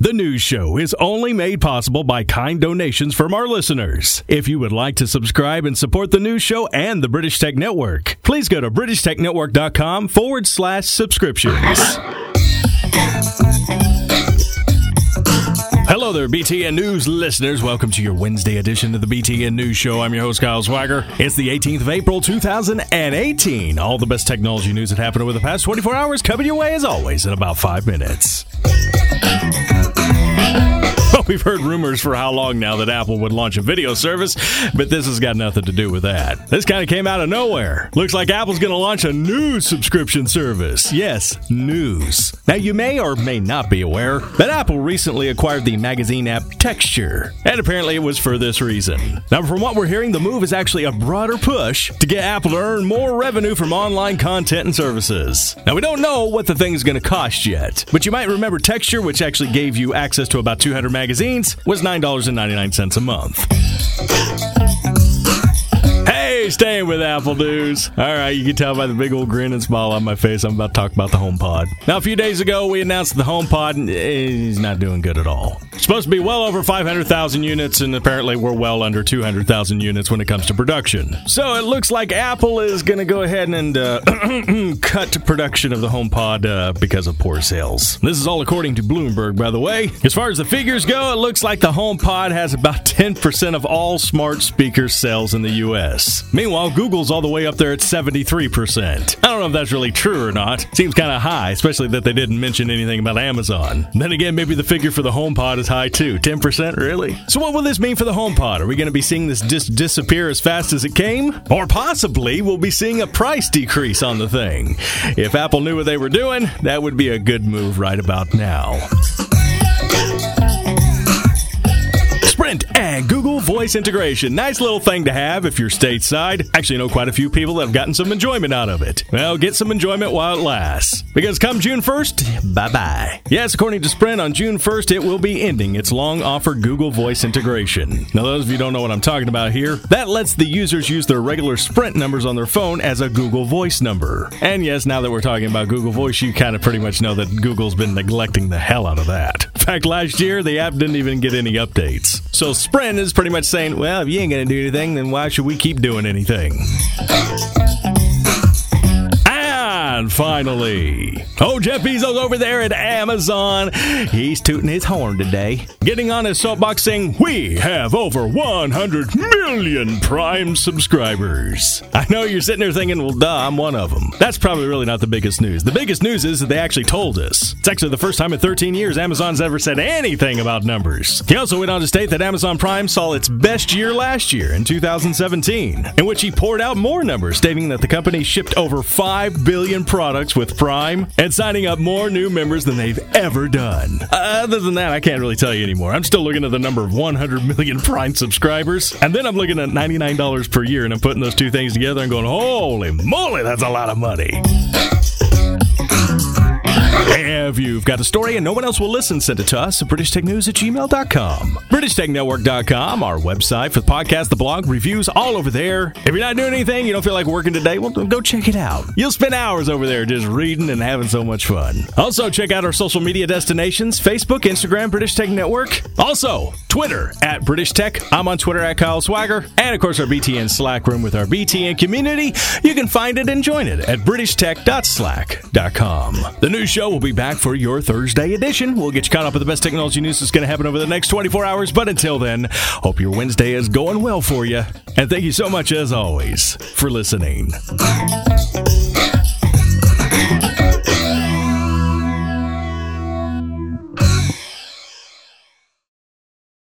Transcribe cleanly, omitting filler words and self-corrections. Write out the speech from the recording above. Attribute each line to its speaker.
Speaker 1: The news show is only made possible by kind donations from our listeners. If you would like to subscribe and support the news show and the British Tech Network, please go to BritishTechNetwork.com/subscriptions. Hello there, BTN News listeners. Welcome to your Wednesday edition of the BTN News Show. I'm your host, Kyle Swagger. It's the 18th of April, 2018. All the best technology news that happened over the past 24 hours coming your way, as always, in about 5 minutes. We've heard rumors for how long now that Apple would launch a video service, but this has got nothing to do with that. This kind of came out of nowhere. Looks like Apple's going to launch a news subscription service. Yes, news. Now, you may or may not be aware that Apple recently acquired the magazine app Texture, and apparently it was for this reason. Now, from what we're hearing, the move is actually a broader push to get Apple to earn more revenue from online content and services. Now, we don't know what the thing is going to cost yet, but you might remember Texture, which actually gave you access to about 200 magazines, was $9.99 a month. Hey, staying with Apple news. All right, you can tell by the big old grin and smile on my face, I'm about to talk about the HomePod. Now, a few days ago, we announced the HomePod is not doing good at all. It's supposed to be well over 500,000 units, and apparently we're well under 200,000 units when it comes to production. So it looks like Apple is going to go ahead and cut production of the HomePod because of poor sales. This is all according to Bloomberg, by the way. As far as the figures go, it looks like the HomePod has about 10% of all smart speaker sales in the U.S. Meanwhile, Google's all the way up there at 73%. I don't know if that's really true or not. Seems kind of high, especially that they didn't mention anything about Amazon. Then again, maybe the figure for the HomePod is high too. 10%, really? So what will this mean for the HomePod? Are we going to be seeing this disappear as fast as it came? Or possibly we'll be seeing a price decrease on the thing. If Apple knew what they were doing, that would be a good move right about now. Sprint and Google Voice integration. Nice little thing to have if you're stateside. Actually, I know quite a few people that have gotten some enjoyment out of it. Well, get some enjoyment while it lasts. Because come June 1st, bye-bye. Yes, according to Sprint, on June 1st, it will be ending its long-offered Google Voice integration. Now, those of you who don't know what I'm talking about here, that lets the users use their regular Sprint numbers on their phone as a Google Voice number. And yes, now that we're talking about Google Voice, you kind of pretty much know that Google's been neglecting the hell out of that. In fact, last year, the app didn't even get any updates. So Sprint is pretty much saying, well, if you ain't going to do anything, then why should we keep doing anything? And finally, Jeff Bezos over there at Amazon, he's tooting his horn today, getting on his soapbox saying, we have over 100 million Prime subscribers. I know you're sitting there thinking, well, duh, I'm one of them. That's probably really not the biggest news. The biggest news is that they actually told us. It's actually the first time in 13 years Amazon's ever said anything about numbers. He also went on to state that Amazon Prime saw its best year last year in 2017, in which he poured out more numbers, stating that the company shipped over 5 billion products with Prime and signing up more new members than they've ever done. Other than that, I can't really tell you anymore. I'm still looking at the number of 100 million Prime subscribers, and then I'm looking at $99 per year, and I'm putting those two things together and going, holy moly, that's a lot of money. If you've got a story and no one else will listen, send it to us at BritishTechNews@gmail.com. BritishTechNetwork.com, our website for the podcast, the blog, reviews, all over there. If you're not doing anything, you don't feel like working today, well, go check it out. You'll spend hours over there just reading and having so much fun. Also, check out our social media destinations, Facebook, Instagram, British Tech Network. Also, Twitter at British Tech. I'm on Twitter at Kyle Swagger. And, of course, our BTN Slack room with our BTN community. You can find it and join it at BritishTech.slack.com. The news show will be back for your Thursday edition. We'll get you caught up with the best technology news that's going to happen over the next 24 hours. But until then, hope your Wednesday is going well for you. And thank you so much, as always, for listening.